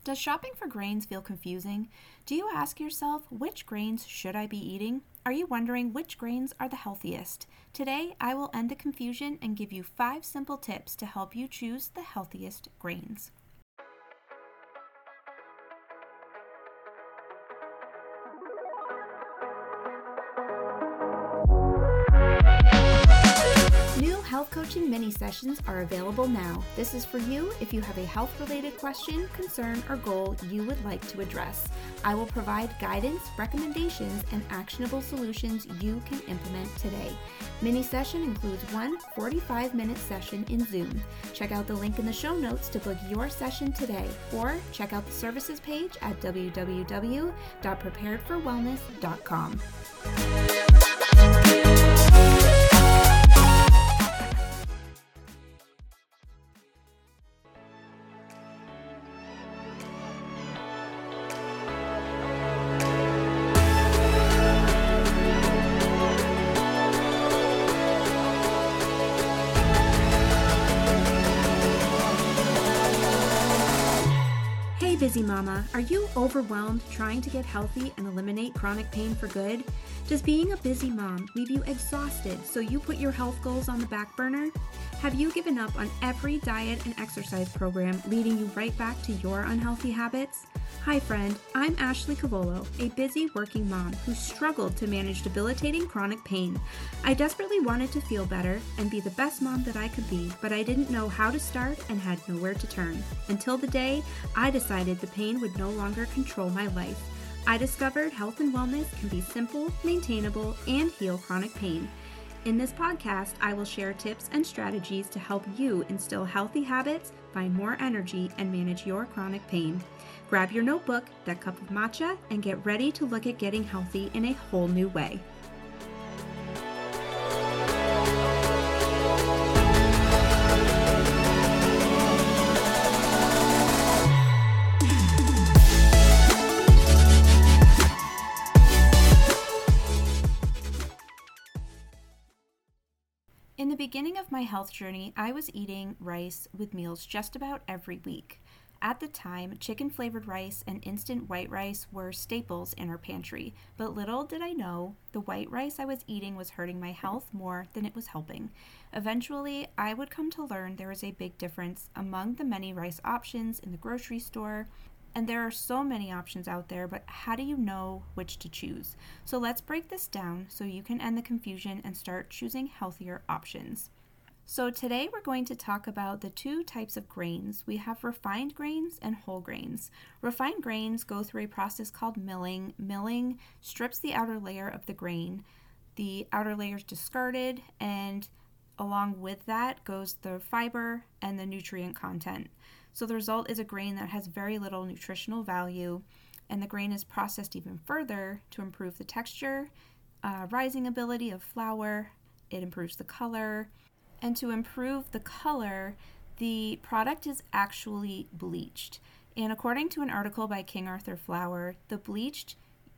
Does shopping for grains feel confusing? Do you ask yourself, which grains should I be eating? Are you wondering which grains are the healthiest? Today, I will end the confusion and give you 5 simple tips to help you choose the healthiest grains. New health coaching mini sessions are available now. This is for you if you have a health-related question, concern, or goal you would like to address. I will provide guidance, recommendations, and actionable solutions you can implement today. Mini session includes one 45-minute session in Zoom. Check out the link in the show notes to book your session today, or check out the services page at www.preparedforwellness.com. Busy Mama, are you overwhelmed trying to get healthy and eliminate chronic pain for good? Does being a busy mom leave you exhausted so you put your health goals on the back burner? Have you given up on every diet and exercise program leading you right back to your unhealthy habits? Hi friend, I'm Ashley Cavolo, a busy working mom who struggled to manage debilitating chronic pain. I desperately wanted to feel better and be the best mom that I could be, but I didn't know how to start and had nowhere to turn. Until the day I decided the pain would no longer control my life. I discovered health and wellness can be simple, maintainable, and heal chronic pain. In this podcast, I will share tips and strategies to help you instill healthy habits, find more energy, and manage your chronic pain. Grab your notebook, that cup of matcha, and get ready to look at getting healthy in a whole new way. In the beginning of my health journey, I was eating rice with meals just about every week. At the time, chicken-flavored rice and instant white rice were staples in our pantry, but little did I know the white rice I was eating was hurting my health more than it was helping. Eventually, I would come to learn there was a big difference among the many rice options in the grocery store. And there are so many options out there, but how do you know which to choose? So let's break this down so you can end the confusion and start choosing healthier options. So today we're going to talk about the 2 types of grains. We have refined grains and whole grains. Refined grains go through a process called milling. Milling strips the outer layer of the grain. The outer layer is discarded, and along with that goes the fiber and the nutrient content. So the result is a grain that has very little nutritional value, and the grain is processed even further to improve the texture, rising ability of flour. It improves the color, and to improve the color, the product is actually bleached. And according to an article by King Arthur Flour, the bleached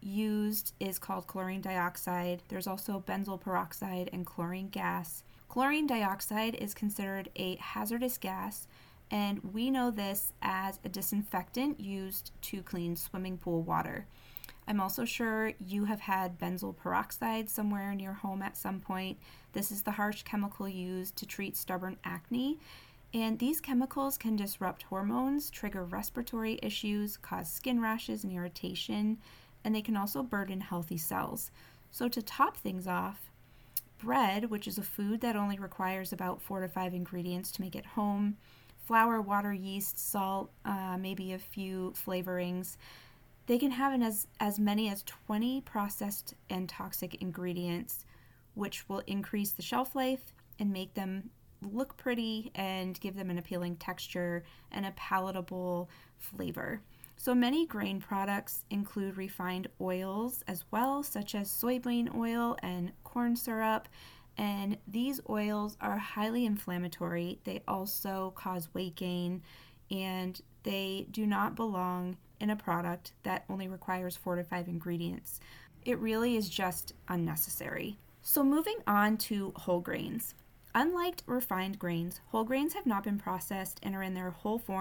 used is called chlorine dioxide. There's also benzoyl peroxide and chlorine gas. Chlorine dioxide is considered a hazardous gas, and we know this as a disinfectant used to clean swimming pool water. I'm also sure you have had benzoyl peroxide somewhere in your home at some point. This is the harsh chemical used to treat stubborn acne, and these chemicals can disrupt hormones, trigger respiratory issues, cause skin rashes and irritation, and they can also burden healthy cells. So to top things off, bread, which is a food that only requires about 4 to 5 ingredients to make it home, flour, water, yeast, salt, maybe a few flavorings. They can have as many as 20 processed and toxic ingredients, which will increase the shelf life and make them look pretty and give them an appealing texture and a palatable flavor. So many grain products include refined oils as well, such as soybean oil and corn syrup. And these oils are highly inflammatory. They also cause weight gain, and they do not belong in a product that only requires 4 to 5 ingredients. It really is just unnecessary. So moving on to whole grains. Unlike refined grains, whole grains have not been processed and are in their whole form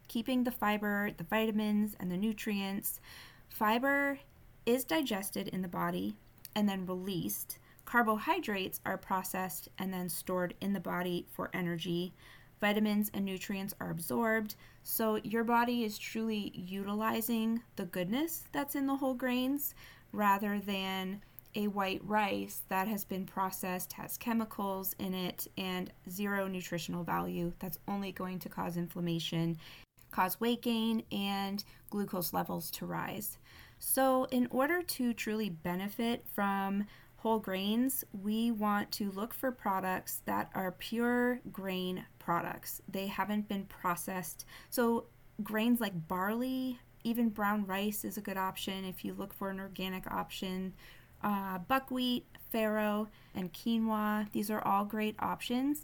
keeping the fiber, the vitamins, and the nutrients. Fiber is digested in the body and then released. Carbohydrates are processed and then stored in the body for energy. Vitamins and nutrients are absorbed. So your body is truly utilizing the goodness that's in the whole grains rather than a white rice that has been processed, has chemicals in it, and zero nutritional value that's only going to cause inflammation, cause weight gain, and glucose levels to rise. So in order to truly benefit from whole grains, we want to look for products that are pure grain products. They haven't been processed. So grains like barley, even brown rice is a good option if you look for an organic option. Buckwheat, farro, and quinoa, these are all great options.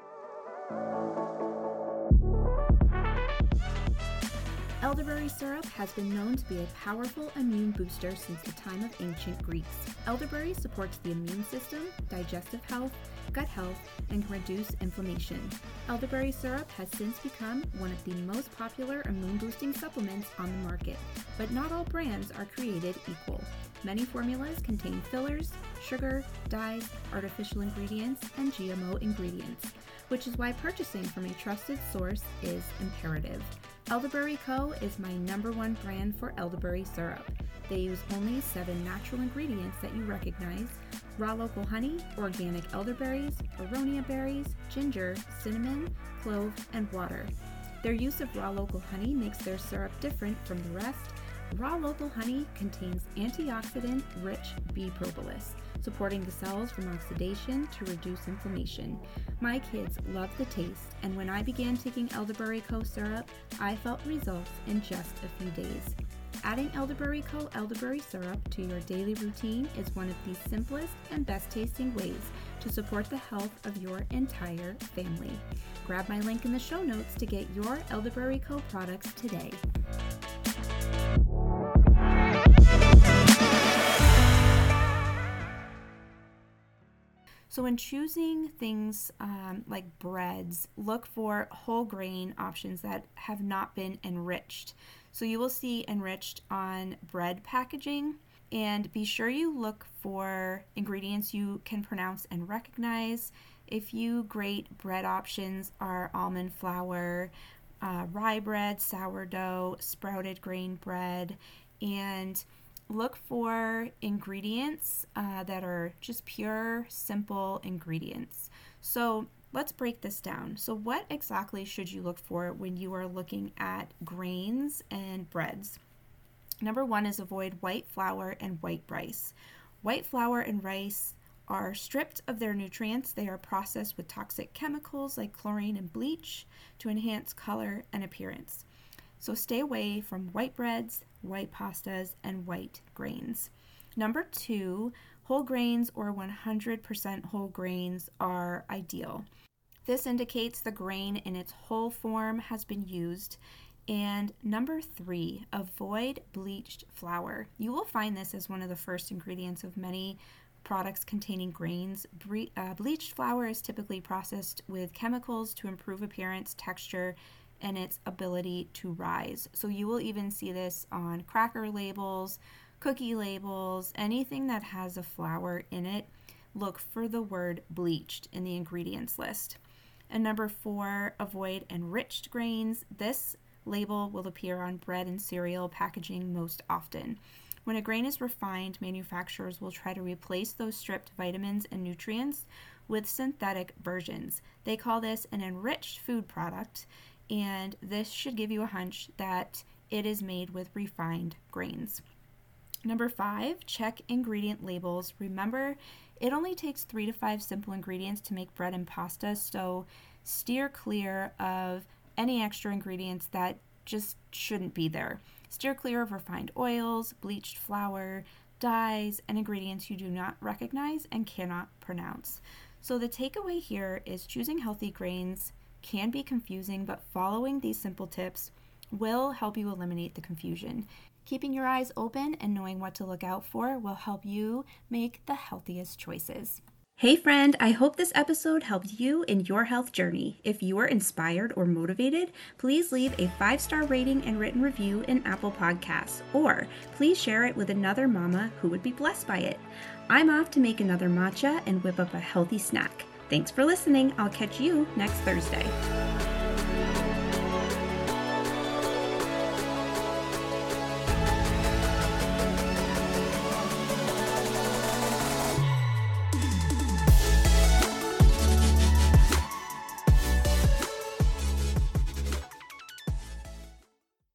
Elderberry syrup has been known to be a powerful immune booster since the time of ancient Greeks. Elderberry supports the immune system, digestive health, gut health, and can reduce inflammation. Elderberry syrup has since become one of the most popular immune-boosting supplements on the market, but not all brands are created equal. Many formulas contain fillers, sugar, dyes, artificial ingredients, and GMO ingredients, which is why purchasing from a trusted source is imperative. Elderberry Co. is my #1 brand for elderberry syrup. They use only 7 natural ingredients that you recognize: raw local honey, organic elderberries, aronia berries, ginger, cinnamon, clove, and water. Their use of raw local honey makes their syrup different from the rest. Raw local honey contains antioxidant-rich bee propolis, supporting the cells from oxidation to reduce inflammation. My kids love the taste, and when I began taking Elderberry Co. syrup, I felt results in just a few days. Adding Elderberry Co. elderberry syrup to your daily routine is one of the simplest and best tasting ways to support the health of your entire family. Grab my link in the show notes to get your Elderberry Co. products today. So when choosing things like breads, look for whole grain options that have not been enriched. So you will see enriched on bread packaging, and be sure you look for ingredients you can pronounce and recognize. A few great bread options are almond flour, rye bread, sourdough, sprouted grain bread, and look for ingredients that are just pure, simple ingredients. So let's break this down. So what exactly should you look for when you are looking at grains and breads? #1 is avoid white flour and white rice. White flour and rice are stripped of their nutrients. They are processed with toxic chemicals like chlorine and bleach to enhance color and appearance. So stay away from white breads, white pastas, and white grains. #2, whole grains or 100% whole grains are ideal. This indicates the grain in its whole form has been used. And #3, avoid bleached flour. You will find this as one of the first ingredients of many products containing grains. Bleached flour is typically processed with chemicals to improve appearance, texture, and its ability to rise. So you will even see this on cracker labels, cookie labels, anything that has a flour in it. Look for the word bleached in the ingredients list. And #4, avoid enriched grains. This label will appear on bread and cereal packaging most often. When a grain is refined, manufacturers will try to replace those stripped vitamins and nutrients with synthetic versions. They call this an enriched food product, and this should give you a hunch that it is made with refined grains. #5, check ingredient labels. Remember, it only takes 3 to 5 simple ingredients to make bread and pasta, so steer clear of any extra ingredients that just shouldn't be there. Steer clear of refined oils, bleached flour, dyes, and ingredients you do not recognize and cannot pronounce. So the takeaway here is choosing healthy grains can be confusing, but following these simple tips will help you eliminate the confusion. Keeping your eyes open and knowing what to look out for will help you make the healthiest choices. Hey friend, I hope this episode helped you in your health journey. If you are inspired or motivated, please leave a 5-star rating and written review in Apple Podcasts, or please share it with another mama who would be blessed by it. I'm off to make another matcha and whip up a healthy snack. Thanks for listening. I'll catch you next Thursday.